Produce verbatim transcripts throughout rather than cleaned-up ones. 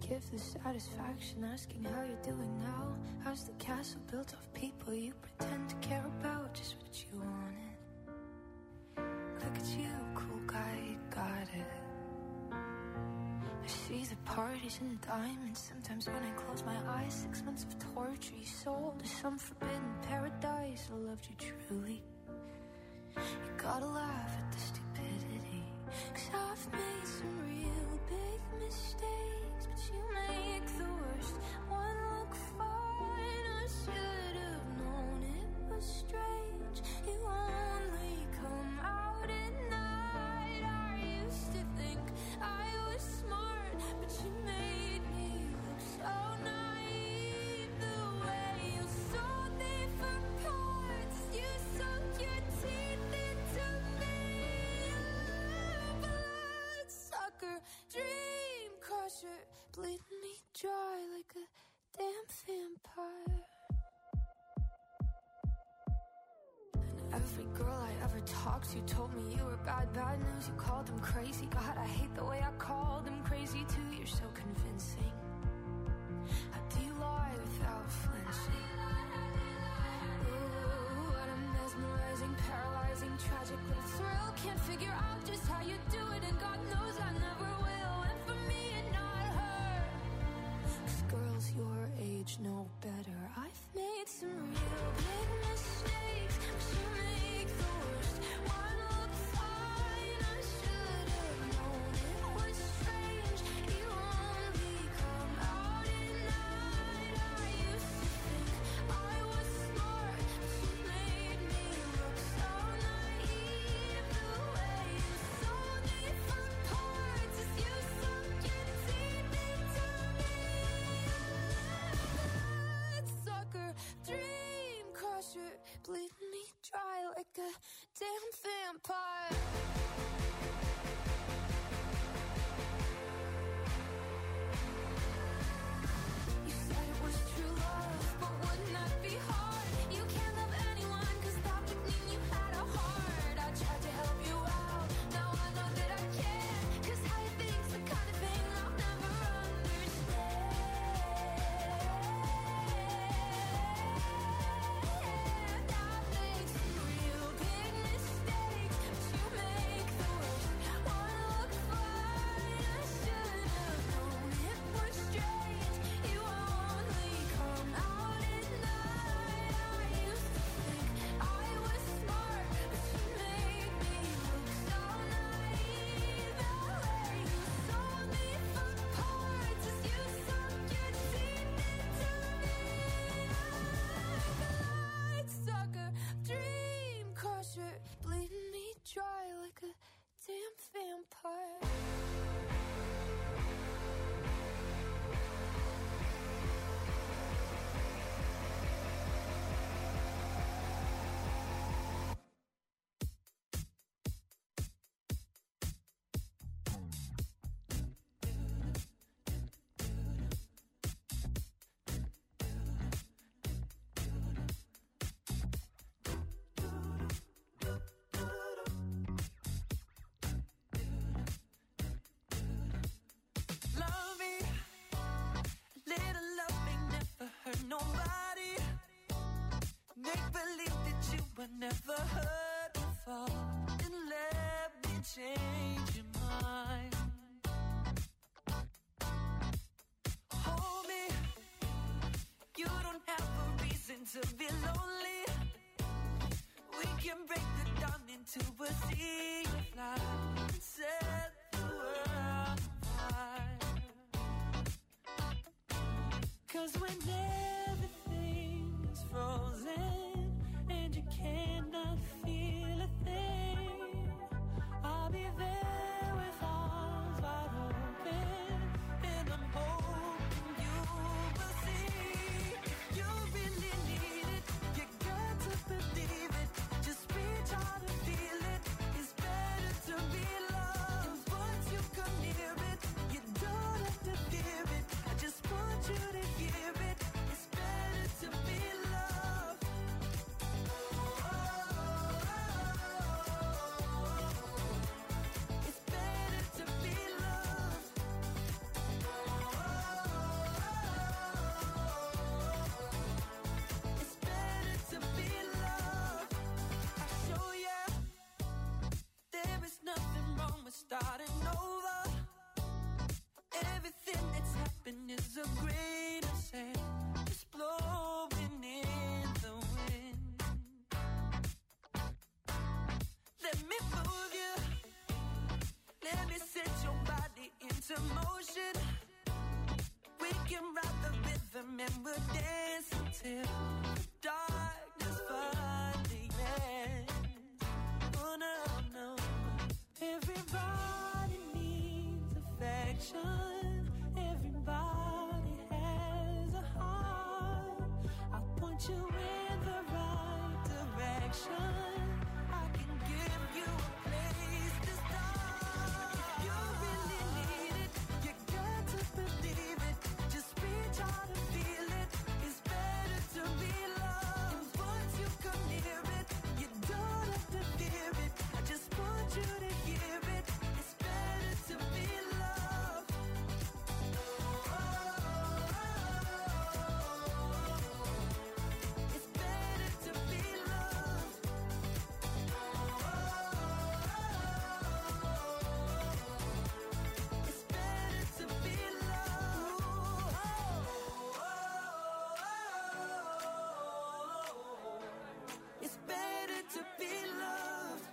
give the satisfaction asking how you're doing now. How's the castle built of people you pretend to care about? Just what you wanted. Look at you, cool guy, you got it. I see the parties and diamonds. Sometimes when I close my eyes, six months of torture you sold to some forbidden paradise. I loved you truly. You gotta laugh at the stupidity, 'cause I've made some real big mistakes, but you make the worst one look fine. I should have known it was strange. You only come out at night. I used to think I was smart, but you made me look so naive. The way you sold me for parts, you sunk your teeth into me. Bloodsucker, dream crusher, bleeding me dry like a damn vampire. And every girl I ever talked to told me you were bad, bad news. You called them crazy. God, I hate the way I called them crazy too. You're so convincing. How do you lie without flinching? Ooh, what a mesmerizing, paralyzing, tragic little thrill. Can't figure out just how you do it, and God knows I never will. And for me and not her, 'cause girls your age know better. I've made some real big mistakes, but you make the worst one look fine. I should have known it was strange. You only come out at night. I used to think I was smart, but you made me look so naive. The way you sold me for parts is you sunk your teeth into me. Bloodsucker, dream crusher, bleeding me dry like a damn vampire. You said it was true love, but wouldn't that be hard? You can't love anyone, 'cause that would mean you had a heart. I tried to help you out, now I know that I can't, 'cause how you think's the kind of thing I'll never understand. I've made some real big mistakes, but you make the worst one look fine. I should have known it was strange. You only come out at night. I used to think I was smart, but you made me look so naive. The way you sold me for parts is you sunk your teeth into me. Bloodsucker, dream crusher, bleeding me dry like a damn vampire. Love me, little loving never hurt nobody. Make believe that you were never hurt before, and let me change your mind. Hold me, you don't have a reason to be lonely. We can break the dawn into a sea of light and set the world on fire. 'Cause when everything is frozen and you cannot feel a thing, I'll be there with arms wide open, and I'm hoping you will see. You really need it, you got to believe it. Just reach out and feel it. It's better to be loved once you come near it. You don't have to fear it, I just want you to hear it. would dance until the darkness finally ends. Oh no, no. Everybody needs affection. Everybody has a heart. I'll point you in the right direction. I can give you a place to start. You really need it. You got to believe it. Just reach out and feel it. It's better to be loved. Once you come near it, you don't have to fear it. I just want you to hear it. It's better to be loved. It's better to be loved. It's better to be loved. It's better to be loved.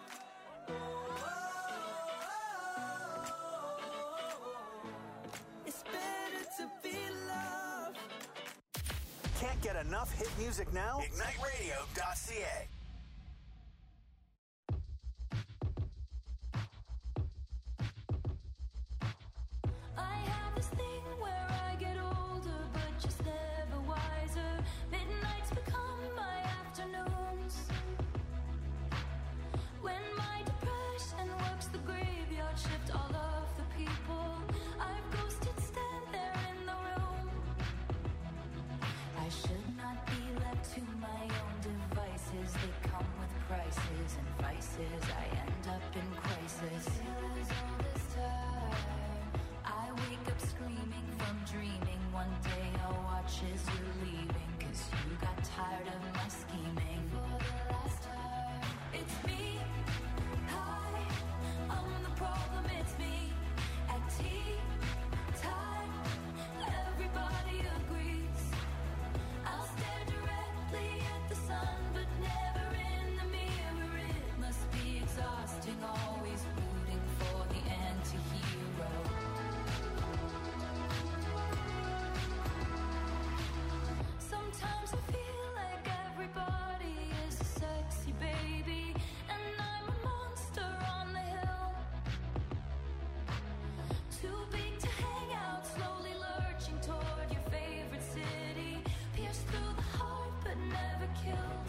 It's better to be loved. Can't get enough hit music now? Ignite radio dot c a. I have this thing where I get older, but just never wiser. Midnights become my afternoons. When my depression works the graveyard shift, all of the people I've ghosted stand there in the room. I should not be left to my own devices. They come with prices and vices. I end up in crisis. Feels all this time. I wake up screaming from dreaming. One day I'll watch as you're leaving, 'cause you got tired of my scheming. For the last time, it's me. Hi, I'm the problem, it's me. At tea time, everybody agrees. I'll stare directly at the sun, but never in the mirror. It must be exhausting, always rooting for the anti-hero. Sometimes I feel like everybody is a sexy baby, and I'm a monster on the hill. Too big to hang out, slowly lurching toward your favorite city. Pierced through the heart, but never killed.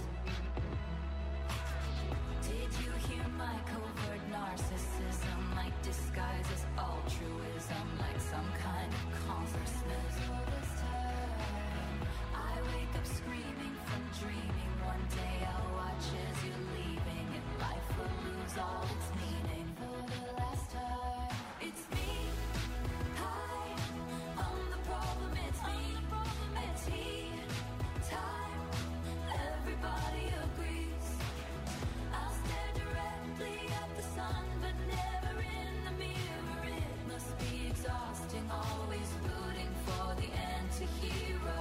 Did you hear my covert narcissism? Like disguise as altruism, like some kind of consciousness. All this time, I wake up screaming from dreaming. One day I'll watch as you're leaving, and life will lose all its meaning. For the last time, it's me. Hi, I'm the problem, it's me. At tea time, everybody agrees. I'll stare directly at the sun, but never in the mirror. It must be exhausting, always rooting for the anti-hero.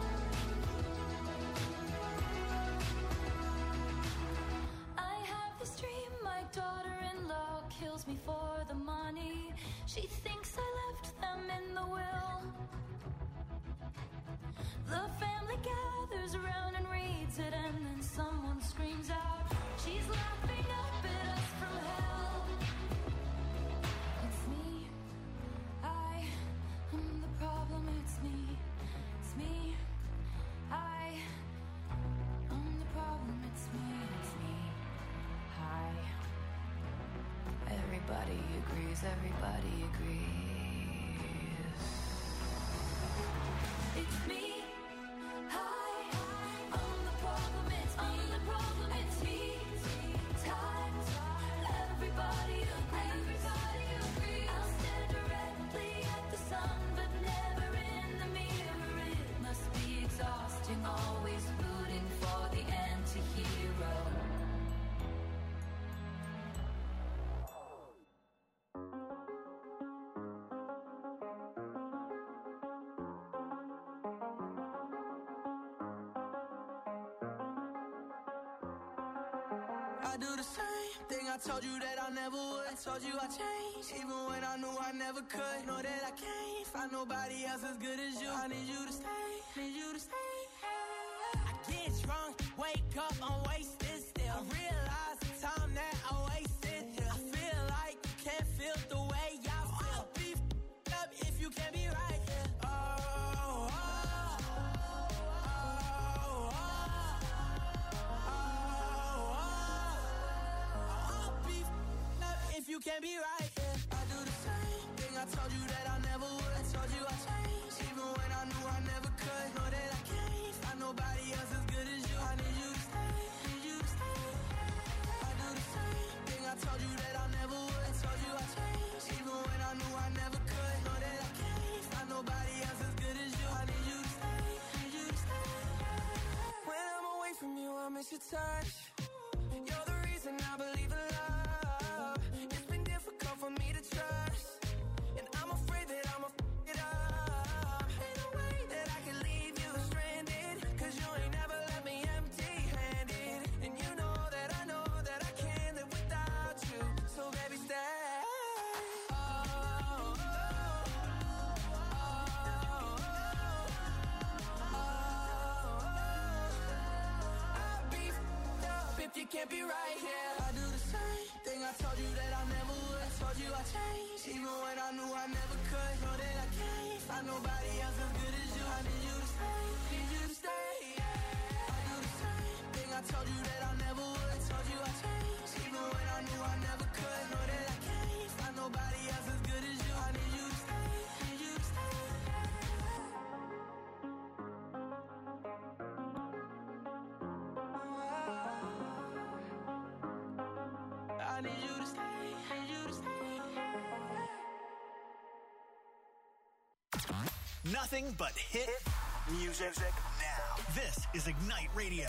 I have this dream, my daughter-in-law kills me for the money. She thinks I left them in the will. The family gathers around and reads it, and then someone screams out, she's laughing up at us from hell. It's me. I am the problem, it's me. It's me. I am the problem, it's me. It's me. Hi. Everybody agrees, everybody agrees. It's me. Hi, I'm the problem, it's me. I'm the problem, it's me. Time, everybody agrees. Everybody agrees. I'll stare directly at the sun, but never in the mirror. It must be exhausting, always rooting for the anti-hero. I do the same thing I told you that I never would. I told you I changed, even when I knew I never could. Know that I can't find nobody else as good as you. I need you to stay, need you to stay. I get drunk, wake up, I'm wasted still. I realize the time that I wasted here. I feel like you can't feel the way I feel. I'll be f***ed up if you can't be right here. Oh, oh, oh, oh, oh, oh. I'll be f***ed up if you can't be right here. I do the same thing I told you that I never would. I told you I changed, even when I knew I never could. Know that I can't find nobody else as good as you. I need you to stay, need you to stay. I do the same thing I told you that I never would. I told you I changed, even when I knew I never could. Know that I can't find nobody else as good as you. I need you to stay, need you to stay. When I'm away from you, I miss your touch. You're the reason I believe in love. It's been difficult for me to trust, and I'm afraid that I'ma f*** it up. Ain't no way that I can leave you stranded, cause you ain't never left me empty-handed. And you know that I know that I can't live without you. So baby, stay. Oh, oh, oh, oh, oh. I'll be f***ed up if you can't be right here. I do the same thing I told you that I never would. I told you I changed, even when I knew I never could. Know that I can't find nobody else as good as you. I need you to stay, need you to stay. I do the same thing I told you that I never would. I told you I changed, even when I knew I never could. Know that I can't find nobody else as good as you. I need you to stay, need you to stay. I need you to stay, need you to stay. Nothing but hit music now. This is Ignite Radio.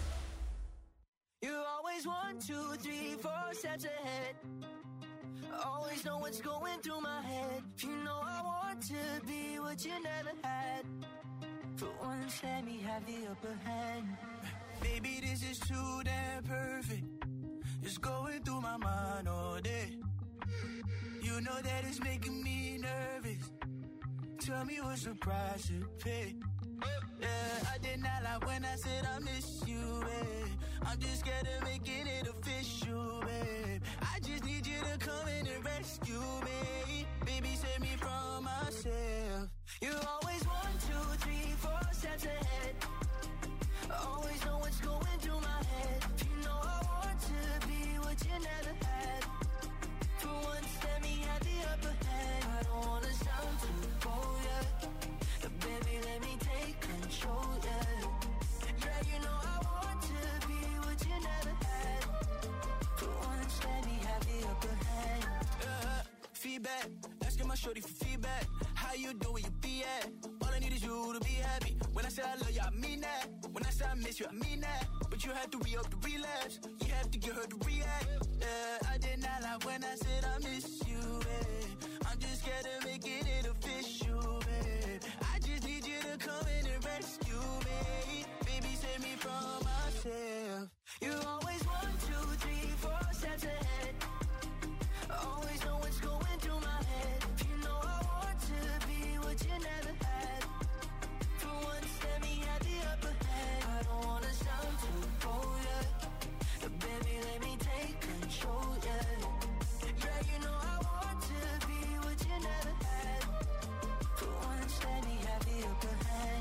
You always one, two, three, four steps ahead. Always know what's going through my head. You know I want to be what you never had. For once, let me have the upper hand. Baby, this is too damn perfect. It's going through my mind all day. You know that it's making me nervous. Tell me what's the price to pay. Yeah, I did not lie when I said I miss you, babe. I'm just scared of making it official, babe. I just need you to come in and rescue me. Baby, save me from myself. You always one, two, three, four steps ahead. Always know what's going through my head. You know I want to be what you never had. For once, let me have the upper hand. I don't wanna sound too bold, yeah. But baby, let me take control, yeah. Yeah, you know I want to be what you never had. For once, let me have the upper hand. Uh, feedback, asking my shorty for feedback. How you doing, you be at? All I need is you to be happy. When I say I love you, I mean that. When I say I miss you, I mean that. But you have to re-up the relapse. You have to get her to react. Yeah, I did not lie when I said I miss you, babe. I'm just scared of making it official, babe. I just need you to come in and rescue me. Baby, save me from myself. You always one, two, three, four steps ahead. Always know what's going through my head. You know I want to be what you never had. For once, let me have the upper hand. I don't wanna sound too bold, yeah. But baby, let me take control, yeah. Yeah, you know I want to be what you never had. For once, let me have the upper hand.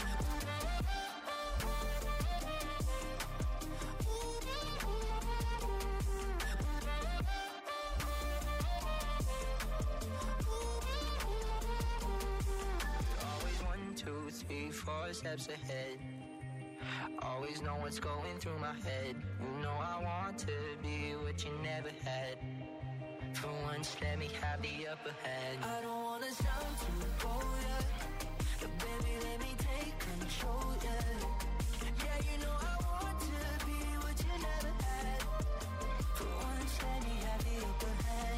Always one, two, three, four steps ahead. Always know what's going through my head. You know I want to be what you never had. For once, let me have the upper hand. I don't wanna sound too bold, yeah. But baby, let me take control, yeah. Yeah, you know I want to be what you never had. For once, let me have the upper hand.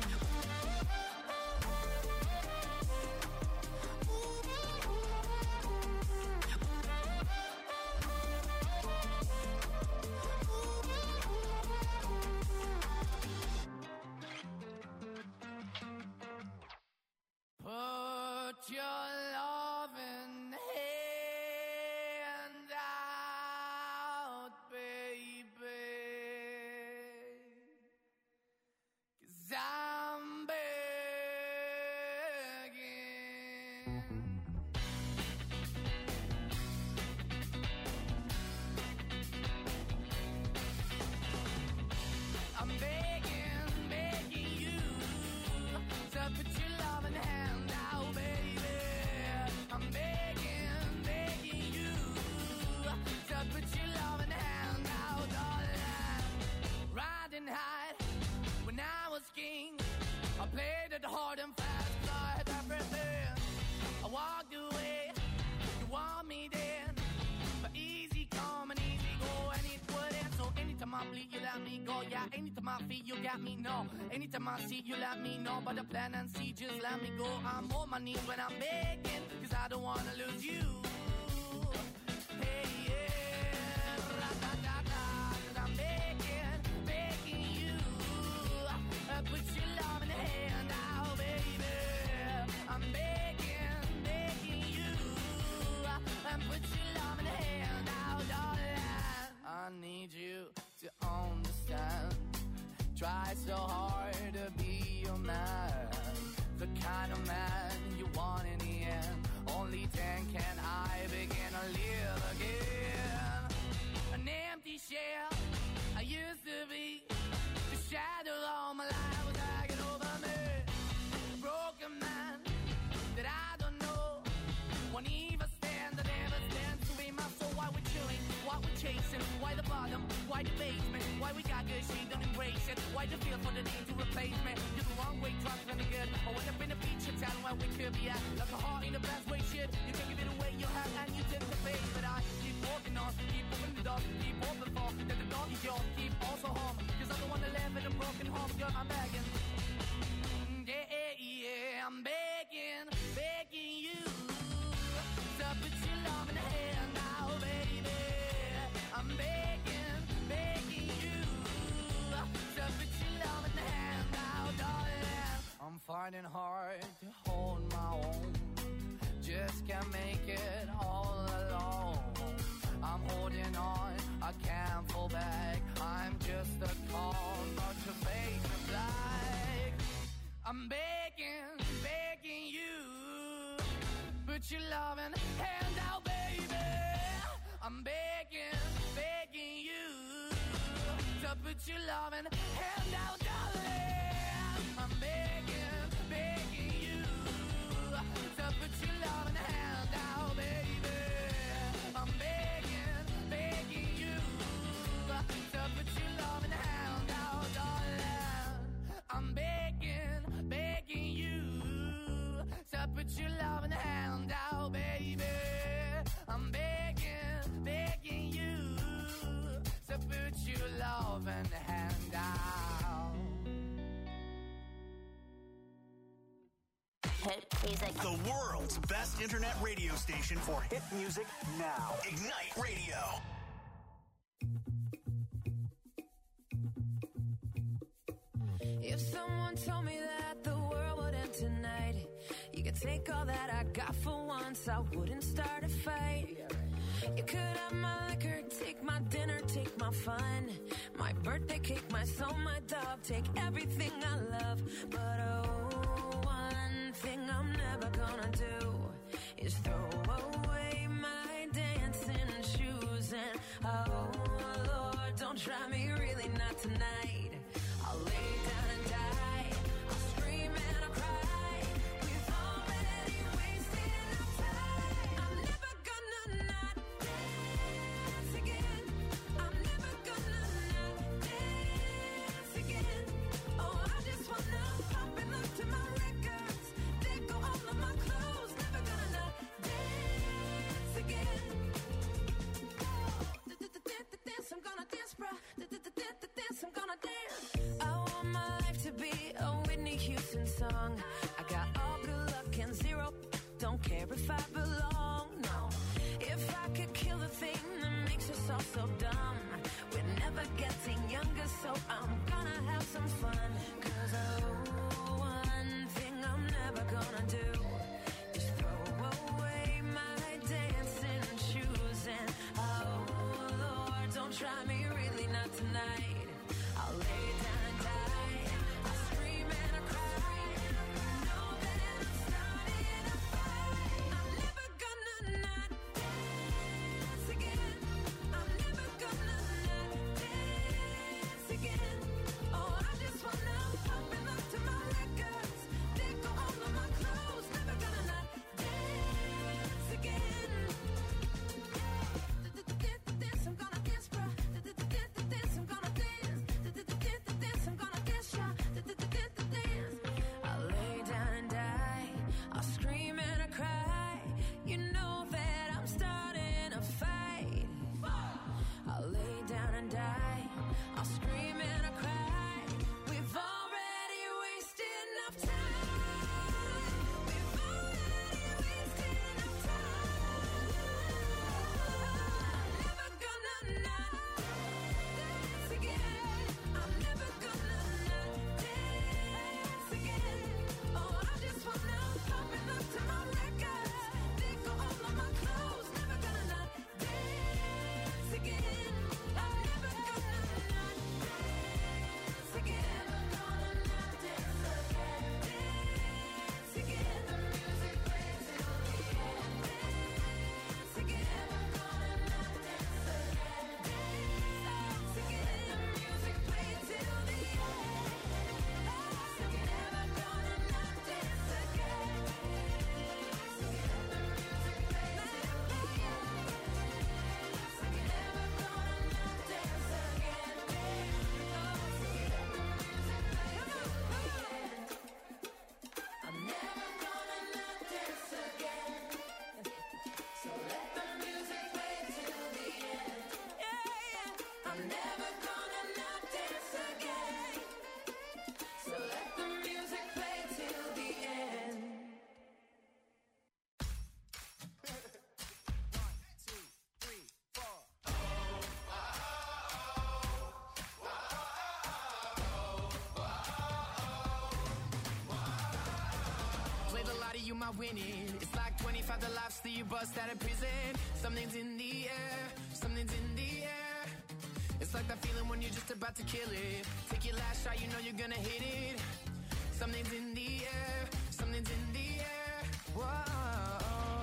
played it hard and fast, I had everything. I walked away, you want me then. But easy come and easy go, and it wouldn't. So anytime I bleed, you let me go. Yeah, anytime I feel, you got me, no. Anytime I see, you let me know. But the plan and see, just let me go. I'm on my knees when I'm begging, cause I don't wanna lose you. Hey, yeah, ra-da-da-da, cause I'm begging, begging you. Uh, put your love in the hand now, baby. I'm begging, begging you. Uh, put your love in the hand now, darling. I need you to understand. Try so hard to be your man, the kind of man you want in the end. Only then can I begin to live again. An empty shell I used to be, the shadow all my life was hanging over me. A broken man that I don't know won't even stand, that never stands to be my soul. Why we're chilling, why we're chasing, why the bottom, why the basement, why we got good, she don't embrace it. Why the feel for the need to replace me? You're the wrong way, trying to be good. I went up in a feature town where we could be at. Like a heart in the best way, shit. You can give it away, you have, and you tend to pay. But I keep walking on, keep opening the door, keep open for that the door is yours, keep also home. Cause I don't wanna live in a broken home, girl, I'm begging. Yeah, yeah, yeah, I'm begging, begging you to put your love in the hand now, baby. I'm begging, begging you to put your love in the hand now, darling. I'm finding hard to hold my own, just can't make it all alone. I'm holding on, I can't fall back. I'm just a call, not to fake the black. I'm begging, begging you, put your loving hand out, baby. I'm begging, begging you to put your loving hand out, darling. I'm begging, begging you to put your loving hand out, baby. I'm begging, begging you to put your loving hand out, darling. I'm begging, begging you to put your loving hand out, baby. I'm begging, begging you to put your loving hand out. Hit music. The world's best internet radio station for hit music now. Ignite Radio. If someone told me that the world would end tonight, you could take all that I got for once, I wouldn't start a fight. You could have my liquor, take my dinner, take my fun, my birthday cake, my soul, my dog, take everything I love. But oh, one thing I'm never gonna do is throw away my dancing shoes. And oh Lord, don't try me, really not tonight. I'll lay down and die, I'll scream and I'll cry. We've already wasted our time. I'm never gonna not dance again. I'm never gonna not dance again. Oh, I just wanna pop and look to my records. They go all of my clothes. Never gonna not dance again. Oh, dance, I'm gonna dance, bro. Dance, I'm gonna dance. I want my life to be a Whitney Houston song. I got all good luck and zero. Don't care if I belong, no. If I could kill the thing that makes us all so dumb. We're never getting younger, so I'm gonna have some fun. Cause oh, one thing I'm never gonna do is throw away my dancing shoes. And oh Lord, don't try me, really not tonight. I'll lay down and die, I'll scream and I'll cry. Know that I'm starting a fight. I'm never gonna not dance again. I'm never gonna not dance again. Oh, I just wanna pop and look to my records. They go all of my clothes. Never gonna not dance again. Dance, I'm gonna dance, bro. I winning? It's like twenty-five the laughs that you bust out of prison. Something's in the air, something's in the air. It's like that feeling when you're just about to kill it. Take your last shot, you know you're gonna hit it. Something's in the air, something's in the air. Whoa.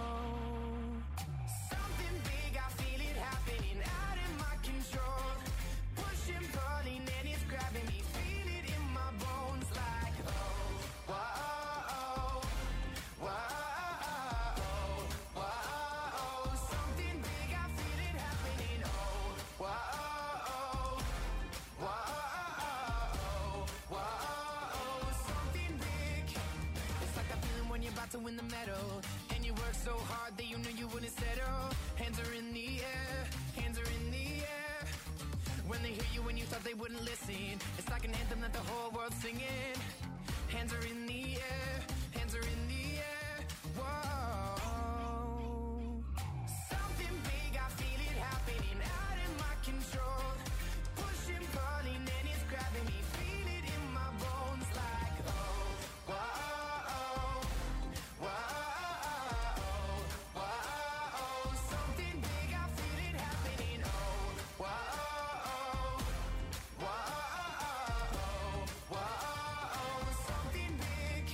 Something big, I feel it happening out of my control. Pushing, pulling, and it's grabbing me. Feel it in my bones like, oh, whoa, whoa, whoa. Something big, I feel it happening. Oh, whoa, whoa, whoa. Something big. It's like that feeling when you're about to win the medal, and you work so hard that you knew you wouldn't settle. Hands are in the air, hands are in the air. When they hear you when you thought they wouldn't listen, it's like an anthem that the whole world's singing. Hands are in the air, hands are in the air. Whoa. Something big, I feel it happening out of my control. Pushing, pulling, and it's grabbing me. Feel it in my bones like, oh, whoa, whoa, whoa. Something big, I feel it happening. Oh, whoa, whoa, whoa. Something big.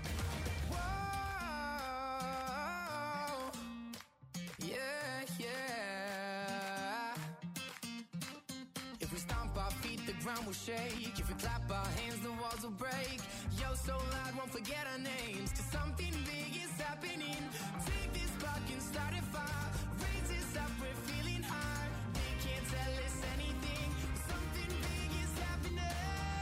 Whoa. Yeah, yeah. If we stomp our feet, the ground will shake. If we clap our hands, the walls will break. Yo, so loud, won't forget our names. Cause something big is happening. Take this spark and start a fire. Raise us up, we're feeling high. They can't tell us anything. Something big is happening.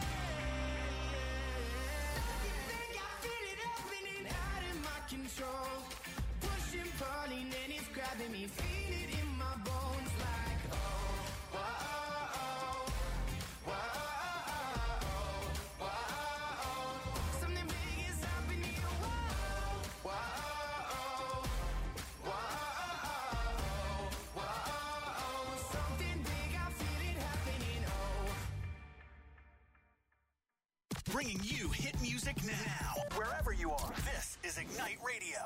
Something big, I feel it happening out of my control. Pushing, pulling, and it's grabbing me. Feel it in my bones like, oh, whoa, whoa, whoa. Something big is happening. Whoa, whoa, whoa, whoa. Something big, I feel it happening. Oh. Bringing you hit music now. Wherever you are, this is Ignite Radio.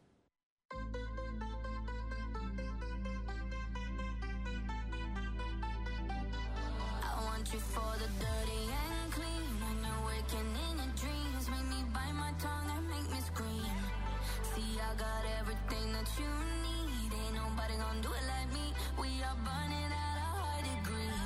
I want you for the dirty and clean. When you're waking in your dreams, make me bite my tongue and make me scream. See, I got everything that you need. Ain't nobody gonna do it like me. We are burning at a high degree.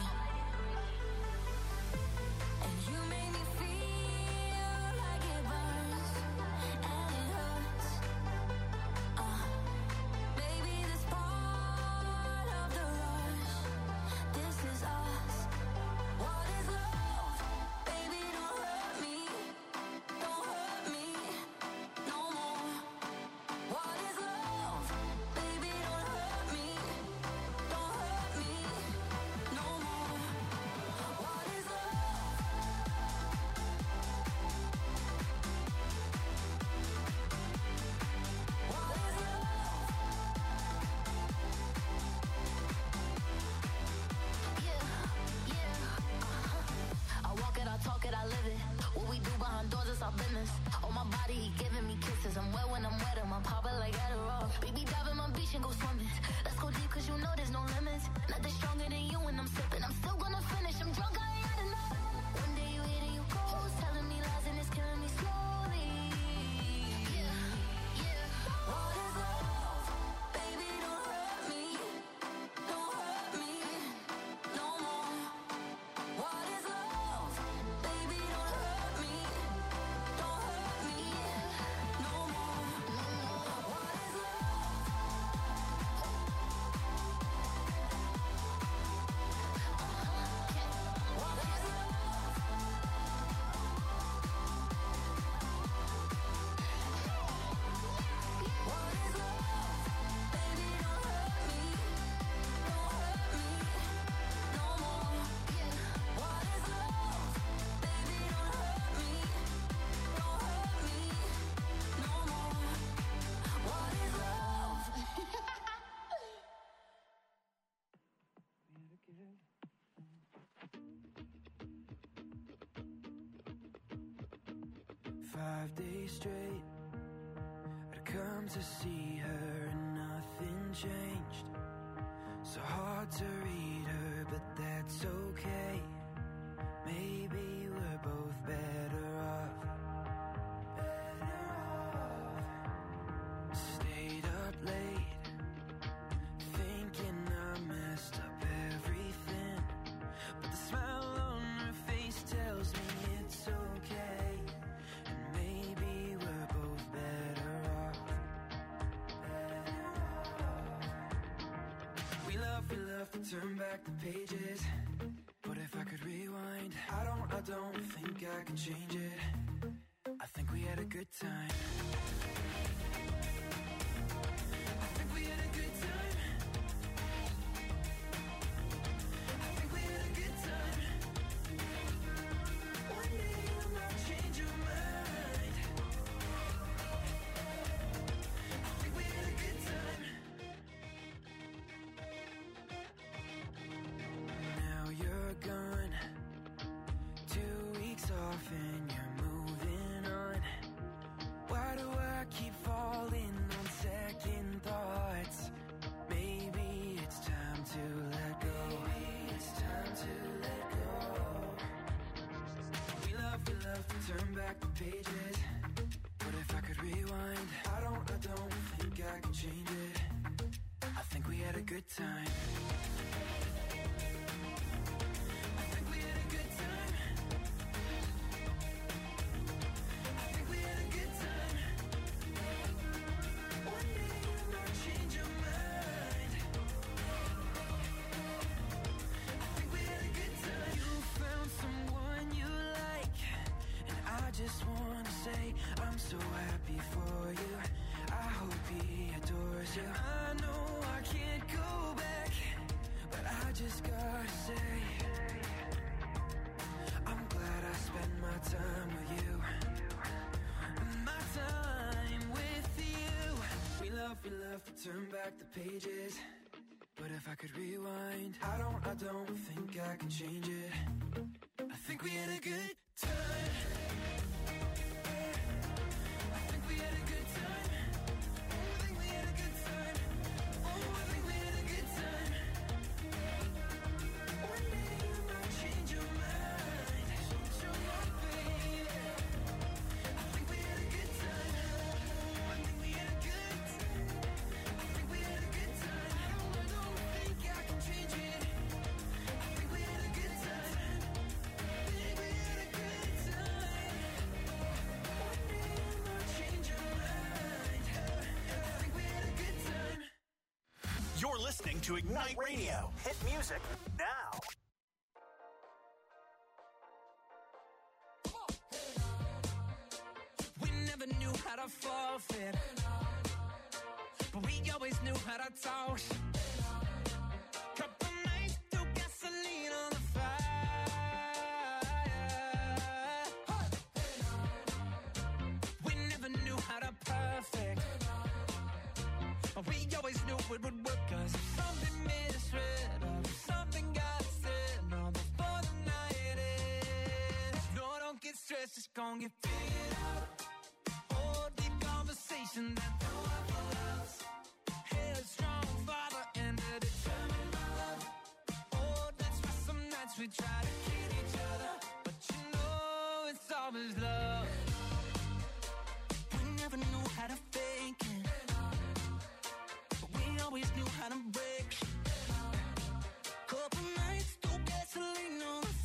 And you make me feel like it burns and it hurts. Uh, baby, this part of the rush. This is us. What is love? Baby, don't hurt me. Don't hurt me no more. What is love? Baby, don't hurt me. Don't hurt me no more. What is love? What is love? Yeah, yeah, uh-huh. I walk it, I talk it, I live it. What we do behind doors is our business. On my body, he giving me kisses. I'm wet when I'm wet, I'm popping like Adderall. Baby, dive in my beach and go swimming. Let's go deep, cause you know there's no limits. Nothing stronger than you when I'm sipping. I'm still gonna finish, I'm drunk, I ain't had enough. One day you hit and you close, telling me lies and it's killing me slowly. Yeah, yeah. What is love? Baby, don't hurt me. Don't hurt me no more. What is love? Baby, don't hurt me. Don't hurt me no more. What is love? What is love? What is love? Baby, don't hurt me. Don't hurt me no more. What is love? Baby, don't hurt me. Don't hurt me no more. What is love? Five days straight, I'd to see her and nothing changed. So hard to read her, but that's okay. Maybe we're both better off. Better off. Stayed up late, thinking I messed up everything. But the smile on her face tells me it's okay. And maybe we're both better off. Better off. We love, we love to turn back the pages. But if I could rewind, I don't, I don't think I can change it. I think we had a good time. I think we had a good time. I think we had a good time. One day you might change your mind. I think we had a good time. Now you're gone, two weeks off and you're moving on. Why do I keep falling on second thoughts? Maybe it's time to let go. Maybe it's time to let go. We love, we love to turn back the pages. But if I could rewind, I don't, I don't think I can change it. I think we had a good time. I think we had a good time. I think we had a good time. One day you might change your mind. I think we had a good time. You found someone you like, and I just wanna say I'm so happy for you. I hope he adores you. I know I can't go back, but I just gotta say I'm glad I spent my time with you. My time with you. We love, we love to turn back the pages. But if I could rewind, I don't, I don't think I can change it. I think we had a good time. I think we had a good time. Oh, I think we had a good time. Oh, I think we had a good time. One day you might change your mind. Change your mind, baby. I think we had a good time. I think we had a good time. I think we had a good time. I don't, I don't think I can change it. I think we had a good time. I think we had a good time. One day you might change your mind. I think we had a good time. You're listening to Ignite Radio. Hit music now. We never knew how to forfeit, but we always knew how to toss. Couple nights threw gasoline on the fire. We never knew how to perfect, but we always knew it would work. 'Cause if something made us red, or if something got us in, no, before the night ends. No, don't get stressed, it's gonna get figured out. Oh, deep conversation that throw up for us. Headstrong father and a determined mother. Oh, that's why some nights we try to kid each other, but you know it's always love. We never knew how to fake it, but we always knew how to break. Couple nights through gasoline on the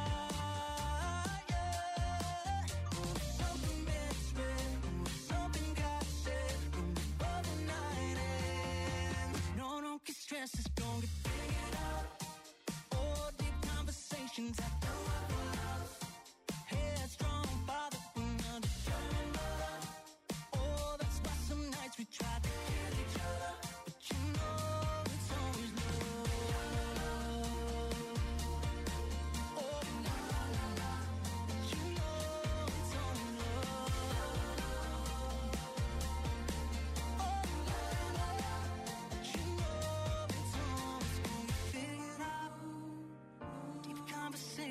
fire. Oh, something best friend, oh, something got said before the night ends. No, don't get stressed, it's gonna get figured out. Oh, deep conversations that throw up for love. Headstrong father and a determined mother. Oh, that's why some nights we try to kill each other, but you know it's always love. Oh, la, la, la, la. But you know it's always love. Oh, la, la, la. But you know it's always gonna get figured out. Deep conversation.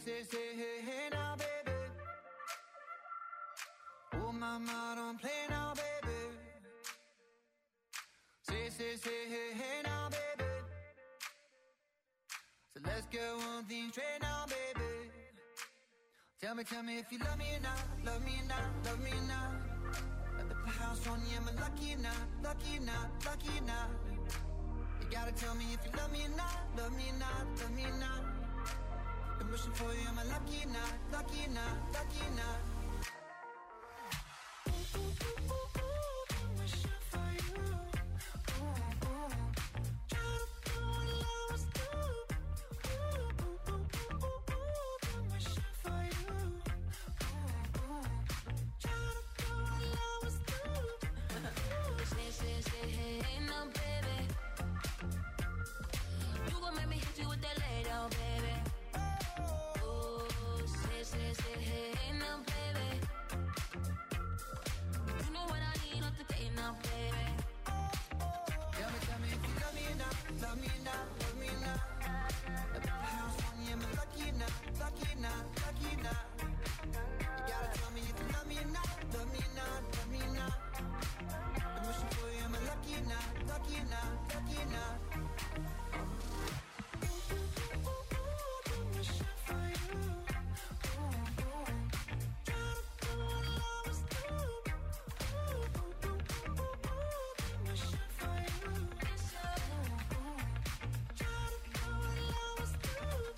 say, say, hey, hey now, baby. Oh, mama, don't play now, baby. Say, say, say, hey, hey now, baby. So let's get one thing straight now, baby. Tell me, tell me if you love me or not, love me or not, love me or not. I bet the house on you, am I lucky or not, lucky or not, lucky or not? You gotta tell me if you love me or not, love me or not, love me or not. I'm wishing for you, am I lucky or not, lucky or not, lucky or not? Ooh, ooh, ooh, ooh, ooh, I'm wishing for you. Ooh, ooh. Try to do what lovers do. Ooh, ooh, ooh, ooh, ooh, ooh, I'm wishing for you. Ooh, ooh. Try to do what lovers do. Say, say, say, hey, hey, now, baby. You gon' make me hit you with that lay down, baby. Oh, say, say, say, hey, hey, now, baby. You know what I need on the day now, baby. Tell me, tell me if you love me or not, love me or not, love me or not. I bet the house on you, am I lucky or not, lucky or not, lucky or not? You gotta tell me if you love me or not, love me or not, love me or not. I'm wishing for you, am I lucky or not, lucky or not, lucky or not? Ooh, ooh, ooh, ooh, ooh, I'm wishing for you. Ooh, ooh. Try to do what lovers do. Ooh, ooh, ooh, ooh, ooh, I'm wishing for you. Ooh, ooh. Try to do what lovers do.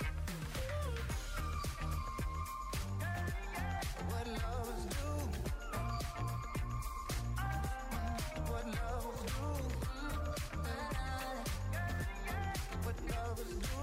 What lovers do. What lovers do. What lovers do.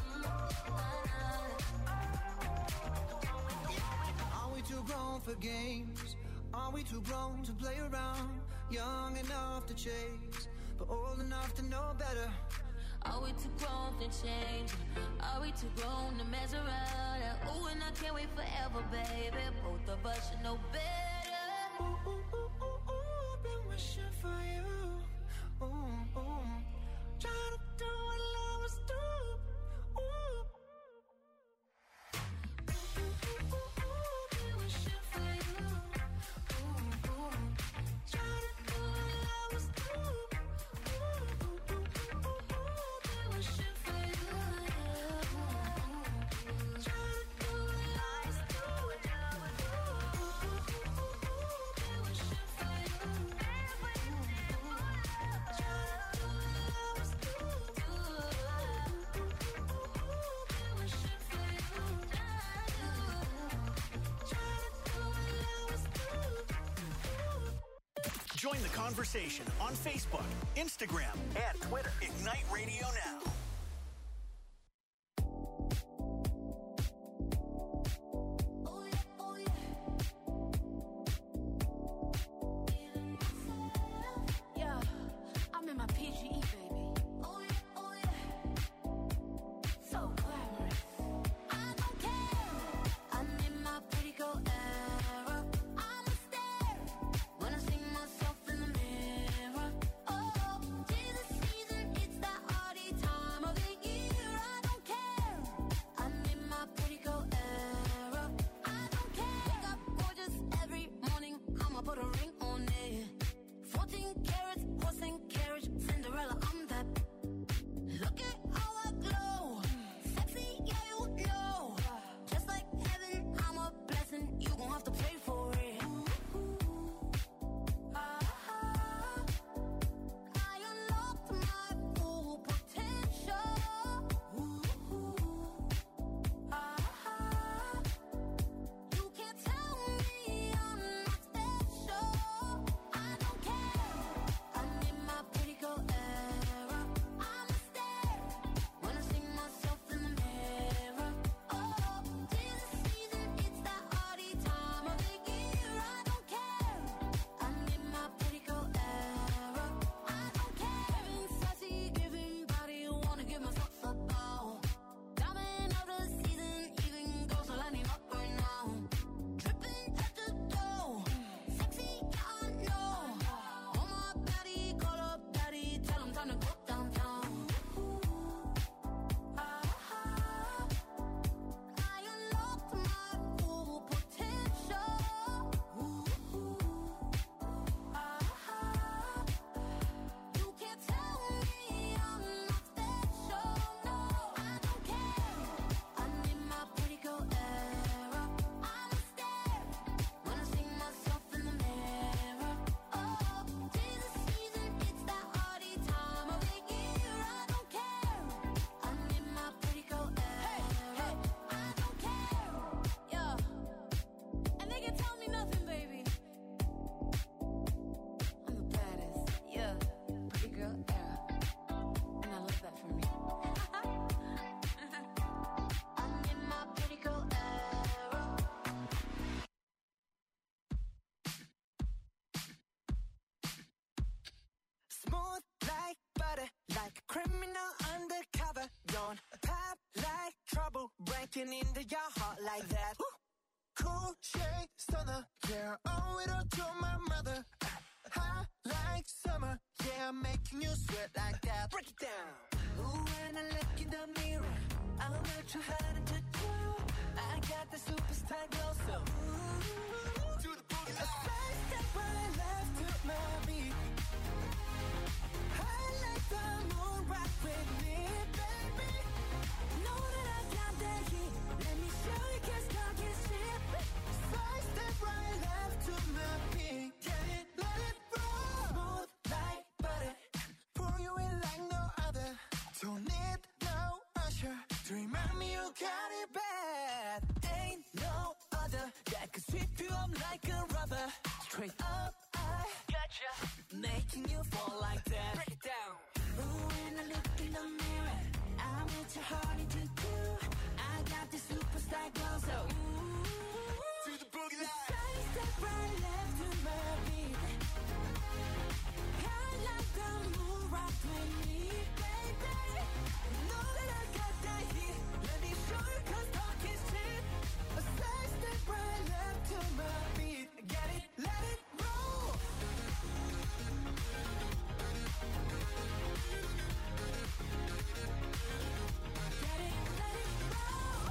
Are we too grown for games? Are we too grown to play around? Young enough to chase, but old enough to know better. Are we too grown to change? Are we too grown to mess around? Ooh, and I can't wait forever, baby. Both of us should know better. Ooh, ooh, ooh, ooh, ooh, been wishing for you. Ooh, ooh. Try to do what lovers do. Ooh. Ooh, ooh, ooh, ooh, been wishing for you. Ooh, ooh. Try to do what lovers do. Ooh, ooh, ooh, ooh, ooh, been wishing for you. Ooh, ooh. Try to do what lovers do. Ooh, ooh, ooh, ooh, been wishing for you. Ooh, ooh. Try to do what lovers do. Join the conversation on Facebook, Instagram, and Twitter. Ignite Radio Now. Yeah, I'm in my P G E, baby. Oh yeah, oh yeah. So glamorous. I don't care. I'm in my pretty girl era. I'm a stare when I see myself in the mirror. Oh, tis the season, it's that party time. breaking into your heart like that. Woo. Cool shade stunner, yeah, owe it all to my mother. Hot like summer, yeah, I'm making you sweat like that. Break it down. Ooh, when I look in the mirror, I'm not too hard to do. I got the superstar glow, so ooh, to the boogie line. A side step right left to my beat. I like the moon rock with me, baby. Know that I got that heat. Let me show you, 'cause talk is cheap. Side step right left to my beat. Get it, let it roll. Smooth like butter. Pour you in like no other. Don't need no usher to remind me you got it bad. Ain't no other that could sweep you up like a rubber. Straight up, I gotcha, making you fall like that. Break it down. Ooh, when I look in the mirror, I'm with your heart into two. I got the superstar glow, so ooh, to the boogie line. Side step right left to my beat. I like the moon rock with me, baby. Know that I got that heat. Let me show you, 'cause talk is cheap. A side step right left to my beat. Get it, let it roll. Get it, let it roll.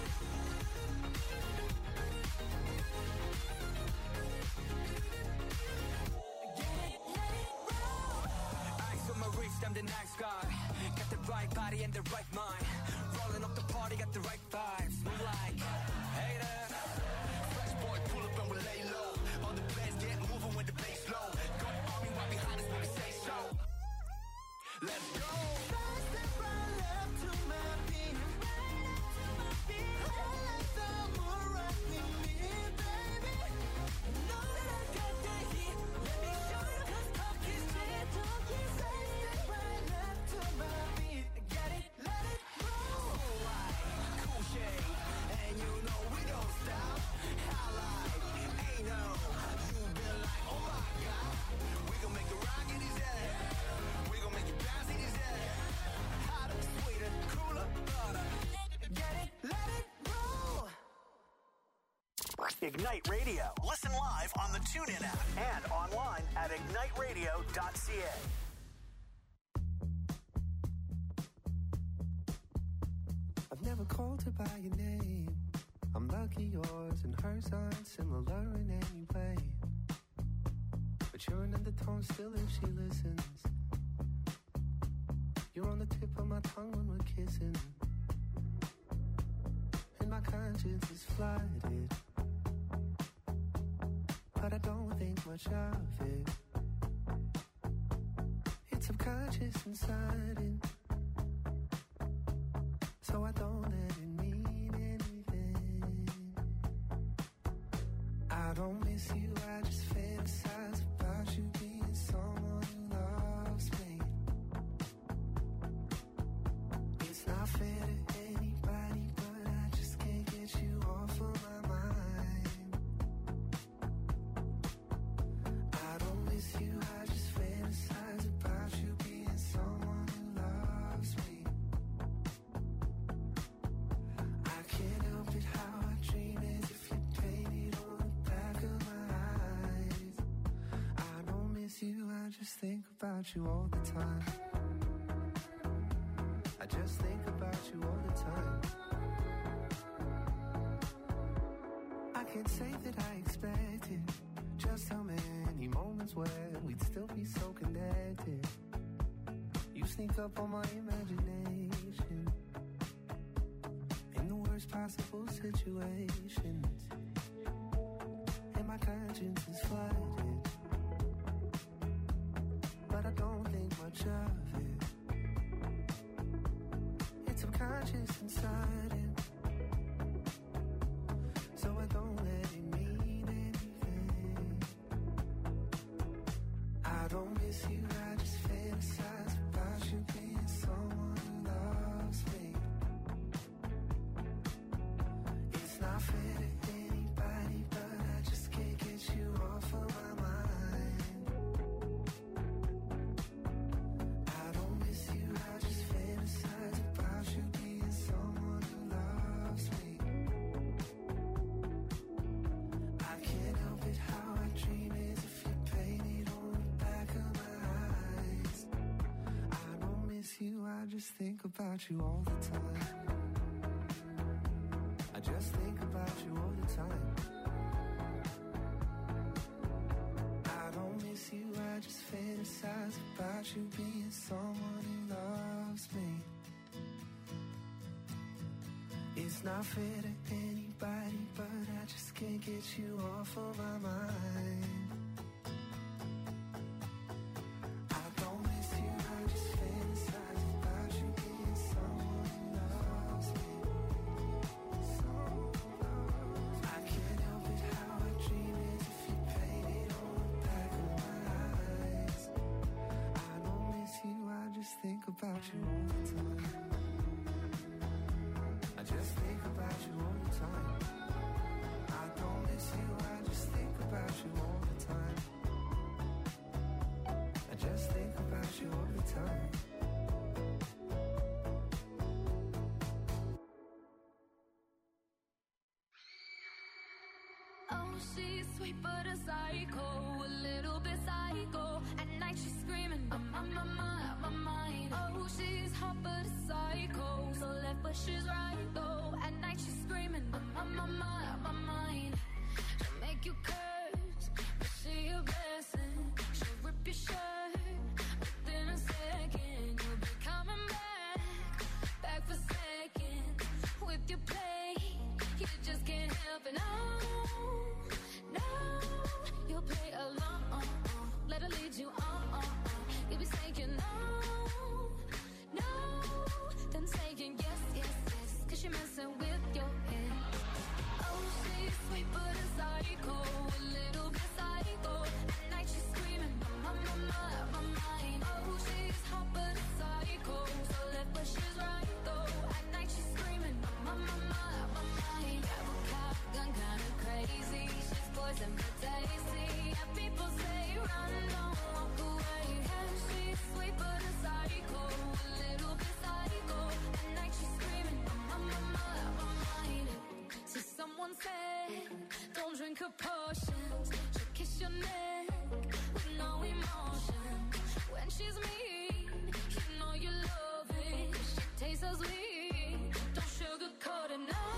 Get it, let it roll. Eyes on my wrist, I'm the nice guy. Got the right body and the right mind. Rolling up the party, got the right vibes. Move like haters. Fresh boy, pull up and we lay low. All the players get moving with the bass low. Got army right behind us when we say so. Let's go. Side step right left to my beat. I like the moon rock with me, baby. Know that I got that heat. Let me show you, 'cause talk is cheap. Side step right left to my beat. Get it, let it roll. Cool light, cool shade, and you know we don't stop. High life, ain't no. You been like, oh my God. We gon' make the rock in his head. We gon' make you bounce in his head. Hotter, sweeter, cooler, butter. Get it, let it roll. Ignite Radio. Listen live on the TuneIn app and online at ignite radio dot c a. I've never called her by your name. I'm lucky yours and hers aren't similar in any way. But you're an undertone still if she listens. You're on the tip of my tongue when we're kissing. And my conscience is flooded. But I don't think much of it. It's subconscious and sudden. So I don't let it mean anything. I don't miss you, I just fantasize about you being someone who loves me. It's not fair to anybody, but I just can't get you off of my mind. I don't miss you, I just fantasize about you being someone who loves me. I can't help it how I dream as if you painted on the back of my eyes. I don't miss you, I just think about you all the time. I just think about you all the time. I can't say that I expected just how many moments where we'd still be so connected. You sneak up on my imagination in the worst possible situations. And my conscience is flooded. But I don't think much of it. It's subconscious and sudden. So I don't let it mean anything. I don't miss you, I just fantasize about you being someone who loves me. It's not fair to anybody, but I just can't get you off of my mind. I don't miss you, I just fantasize about you being someone who loves me. I just think about you all the time. I just think about you all the time. I don't miss you, I just fantasize about you being someone who loves me. It's not fair to anybody, but I just can't get you off of my mind. I don't miss you, I just fantasize about you being someone who loves me. Someone loves me. I can't help it how I dream as if you painted on the back of my eyes. I don't miss you, I just think about you all the time. I just think about you all the time. I don't miss you, I just think about you all the time. I just think about you all the time. Oh, she's sweet but a psycho, a little bit psycho. At night she's screaming, I'm on my mind, my mind. Oh, she's hot but a psycho, so left but she's right though. At night she's screaming, I'm on my mind, my mind. She'll make you curse, but she a blessing. She'll rip your shirt within a second. You'll be coming back, back for seconds. With your play, you just can't help it. No, no, you'll play along. Let her lead you on. You'll be saying no, no, then saying yes, yes, yes. Cause you're messing with your head. Oh, she's sweet but a psycho, a little bit psycho. At night she's screaming, my, my, my, my mind. Oh, she's hot but a psycho, so left but she's right though. At night she's screaming, my, my, my, my mind. Grab a cop gun, kinda crazy. She's poison but tasty. Yeah, people say run, don't walk away. Yeah, she's sweet but a psycho, a little bit psycho. At night she's screaming, my, my, my, my mind. So someone said, don't drink her potions. She'll kiss your neck with no emotion. When she's mean, you know you love it. She tastes so sweet, don't sugarcoat it, no,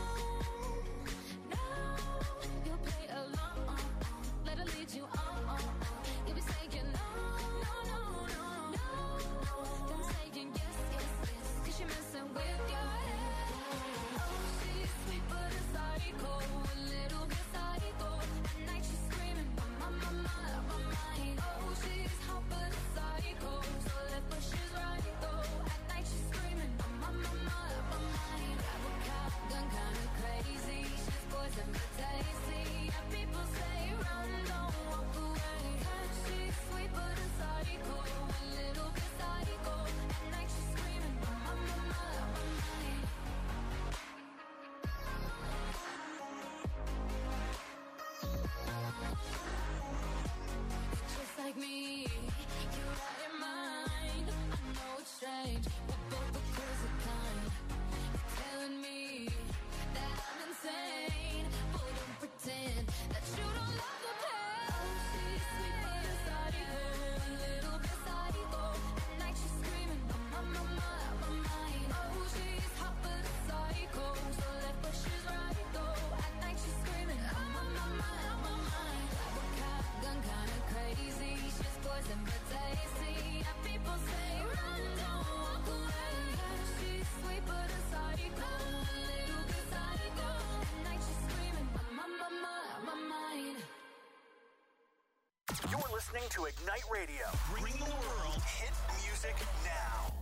no. You'll play along, let her lead you on. You'll be saying no, no, no, no, no. Then saying yes, yes, yes. Cause you're messing with your head. Oh, she's sweet but a psycho, a little bit psycho. At night she's screaming, my, my, my, my mind. Oh, she's hot but a psycho, so left but she's right though. At night she's screaming, my, my, my, my mind. Grab a cop gun, kinda crazy. She's poison but tasty. Yeah, people say run, don't walk away. Cause she's sweet but a psycho, a little bit psycho. At night she's screaming, my, my, my, my mind. Just like me, you're out your mind. I know it's strange, we're both the crazy kind. You're telling me that I'm insane, but don't pretend that you don't love the pain. Oh, she's sweet but a psycho, a little bit psycho. At night she's screaming, my, my, my, my mind. Oh, she's hot but a psycho, so left but she's right though. At night she's screaming, my, my, my, my mind. Grab a cop gun, kinda crazy. She's poison but tasty. Yeah, people say run, don't walk away. Yeah, she's sweet but a psycho, a little bit psycho. At night she's screaming, my, my, my, my mind. You're listening to Ignite Radio. Bring the world hit music now.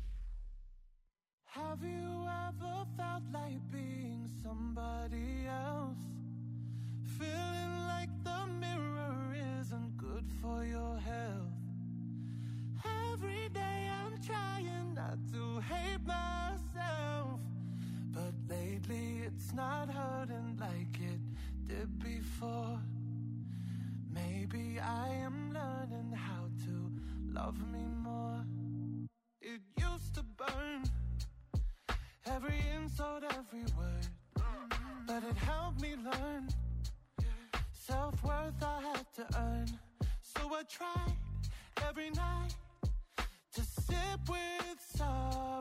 Have you ever felt like being somebody else? Feeling like the mirror isn't good for your health. Every day I'm trying not to hate myself, but lately it's not hurting like it did before. Maybe I am learning how to love me more. It used to burn, every insult, every word, but it helped me learn self-worth I had to earn. So I tried every night to sip with sorrow.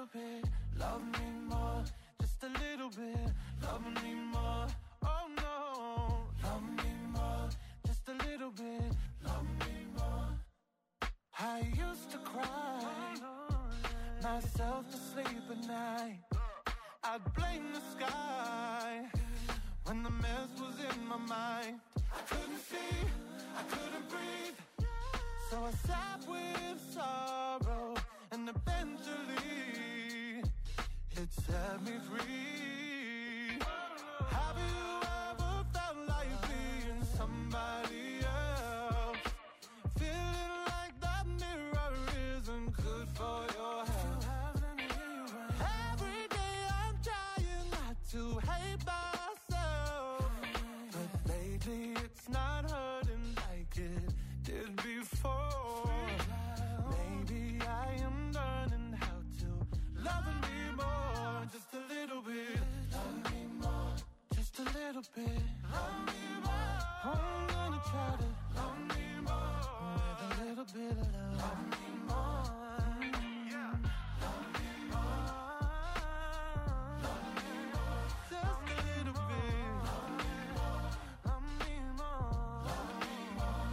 little bit, love me more. Just a little bit, love me more. Oh no, love me more. Just a little bit, love me more. I used to cry myself to sleep at night. I'd blame the sky when the mess was in my mind. I couldn't see, I couldn't breathe, so I sat with sorrow, and eventually it set me free. Have you ever felt like being somebody else? Feeling like that mirror isn't good for your health. Every day I'm trying not to hate myself, but lately it's not hurting like it did before. Maybe I am learning how to love me more. Just a little bit, love me more. Just a little bit, love me more. I'm gonna try to love me more with a little bit of love. Love me more. Yeah. Love me more. Love me more. Just a little bit. Love me more. Love me more. Love me more.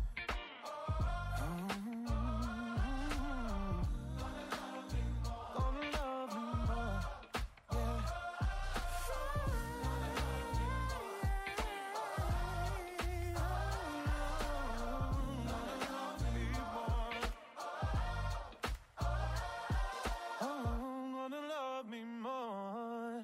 Gonna love me more. Yeah. Oh, gonna love me more.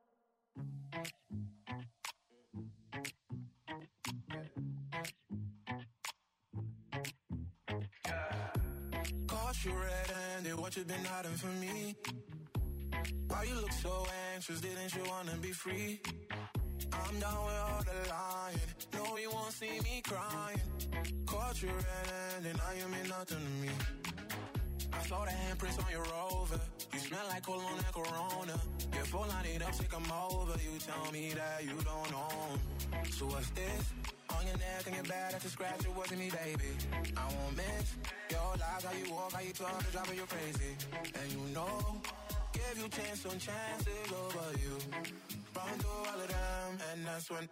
Caught you red-handed, what you been hiding from me? Why you look so anxious, didn't you wanna be free? I'm down with all the lying, no you won't see me crying. Caught you red-handed, now you mean nothing to me. I saw the handprints on your Rover, you smell like cologne and Corona. Your phone line it up, take 'em over, you tell me that you don't know 'em. So what's this? On your neck and your back, that's a scratch, it wasn't me, baby. I won't miss your lies, how you walk, how you talk, it's driving you crazy. And you know, give you chance on chances over you. Run through all of them, and that's when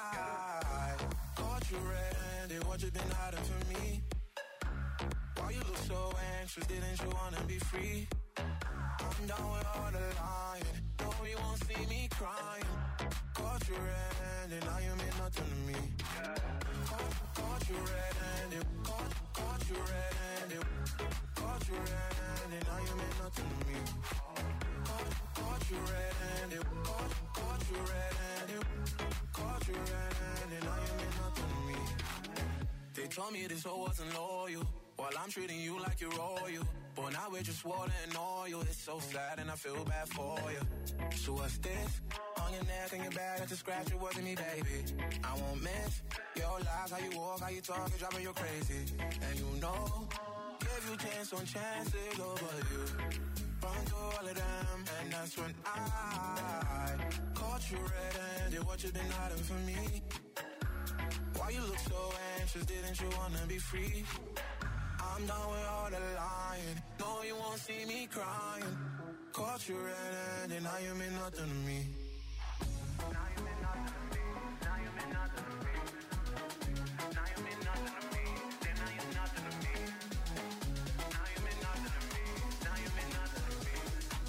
I caught you red-handed, what you been hiding from me? Why you look so anxious, didn't you wanna be free? I'm down with all the lying, no you won't see me crying. Caught you red-handed, now you mean nothing to me. Caught, caught you red-handed, caught, caught you red-handed, caught you red-handed, now you mean nothing to me. Caught, caught you red-handed, caught, caught you red-handed, caught you red-handed, now you mean nothing to me. They told me this hoe wasn't loyal, while I'm treating you like you're royal. But now we're just water and oil. It's so sad and I feel bad for you. So what's this? On your neck and your back, that's a scratch, it wasn't me, baby. I won't miss your lies, how you walk, how you talk, it's driving you crazy. And you know, give you chance on chances over you. Run through all of them, and that's when I caught you red-handed, what you been hiding from me? Why you look so anxious, didn't you wanna be free? I'm done with all the lying, no you won't see me crying. Caught you red-handed, now you mean nothing to me. Now you mean nothing to me, now you mean nothing to me. Now you mean nothing to me, then now you're nothing to me. Now you mean nothing to me, now you mean nothing to me.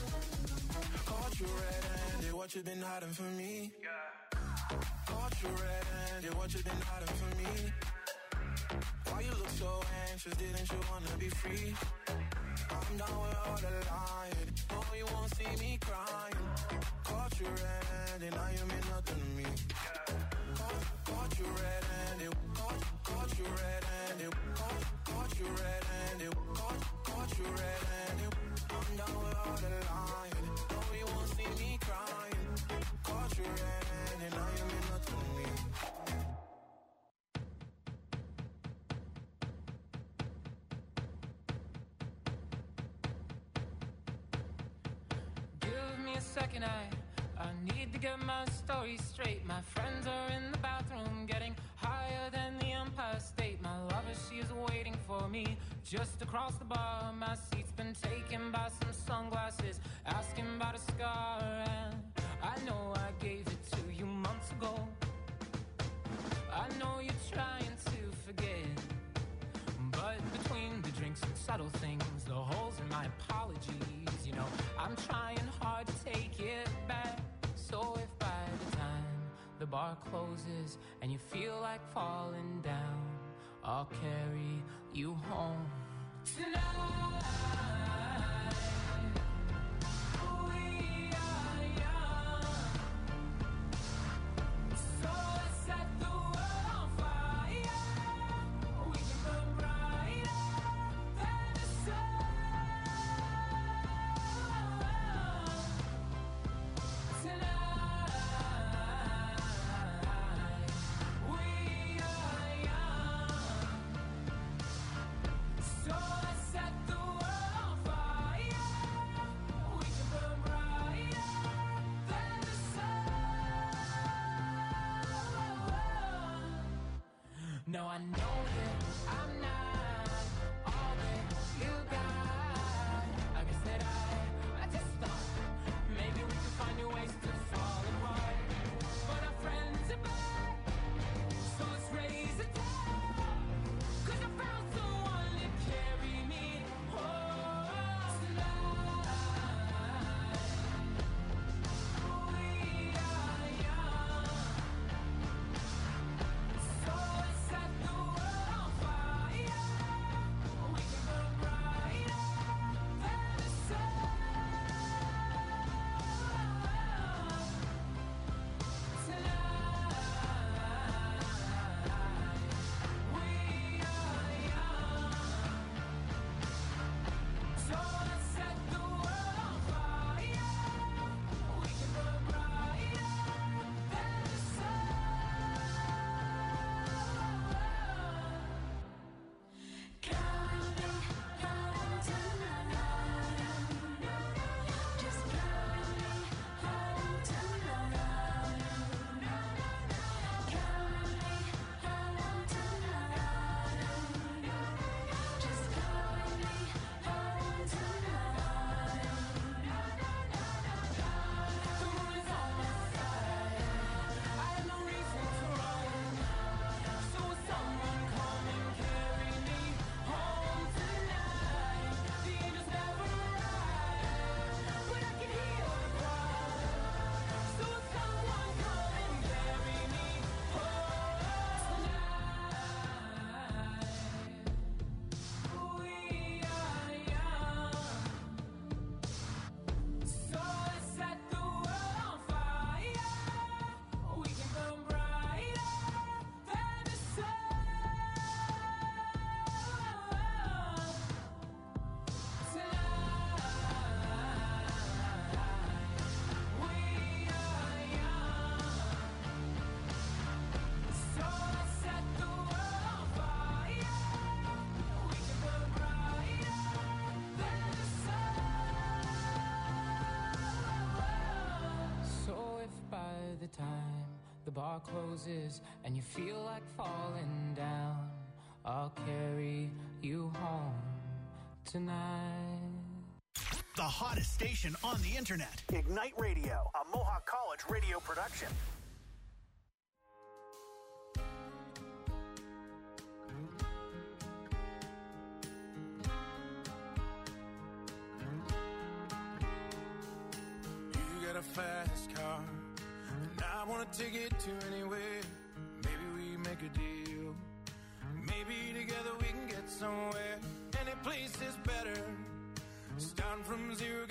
Caught you red-handed, what you been hiding from me? Caught you red-handed, what you been hiding from me? Why you look so anxious, didn't you wanna be free? I'm down with all the lying, no you won't see me crying. Caught you red-handed, now you mean nothing to me. Caught, caught you red-handed, caught, caught you red-handed, caught, caught you red-handed, caught, caught you red-handed. I'm down with all the lying, no you won't see me crying. Caught you red-handed, now you mean nothing to me. Second, I, I need to get my story straight. My friends are in the bathroom getting higher than the Empire State. My lover, she is waiting for me Just across the bar, my seat's been taken by some sunglasses, asking about a scar, and I know I gave it to you months ago. I know you're trying to forget, but between the drinks and subtle things, the holes in my apologies, you know, I'm trying hard to take it back. So if by the time the bar closes and you feel like falling down, I'll carry you home tonight. We are young, so let's set the world on fire. We can burn brighter than the sun. Tonight, we are young, so let's set the world on fire. We can burn brighter than the sun. No, I know that I'm not all that you got. I guess that I, I just thought maybe we could find new ways to fall apart. But our friends are back, so let's raise a toast. 'Cause I found someone to carry me home tonight. We are young, so let's set the world on fire. We can burn brighter than the sun. Tonight, we are young, so let's set the world on fire. We can burn brighter than the sun. Carry me home tonight. Just carry me home tonight. Carry me home tonight. Just carry me home tonight. The moon is on my side. I have no reason to run. So will someone come and carry me home tonight? The angels never arrive, but I can hear the cry. So will someone come and carry me home tonight? We are young, so let's set the world on fire. We can burn brighter than the sun. Tonight, we are young, so let's set the world on fire. We can burn brighter than the sun. So if by the time the bar closes and you feel like falling down, I'll carry you home tonight. The hottest station on the internet. Ignite Radio, a Mohawk College radio production. You got a fast car, and I wanna take it to anywhere. Maybe we make a deal. Maybe together we can get somewhere. Any place is better. Starting from zero,